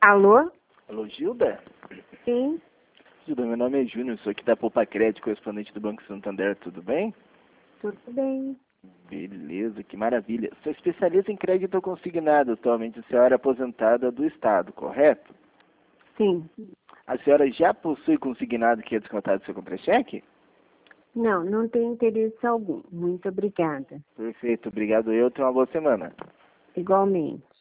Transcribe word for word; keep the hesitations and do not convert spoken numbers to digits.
Alô? Alô, Gilda? Sim, Gilda, meu nome é Júnior, sou aqui da Poupa Crédito, correspondente do Banco Santander, tudo bem? tudo bem. Beleza, que maravilha. Sou especialista em crédito consignado atualmente, a senhora é aposentada do Estado, correto? Sim. A senhora já possui consignado que é descontado do seu contra-cheque? Não, não tem interesse algum. Muito obrigada. Perfeito, obrigado eu, tenha uma boa semana. Igualmente.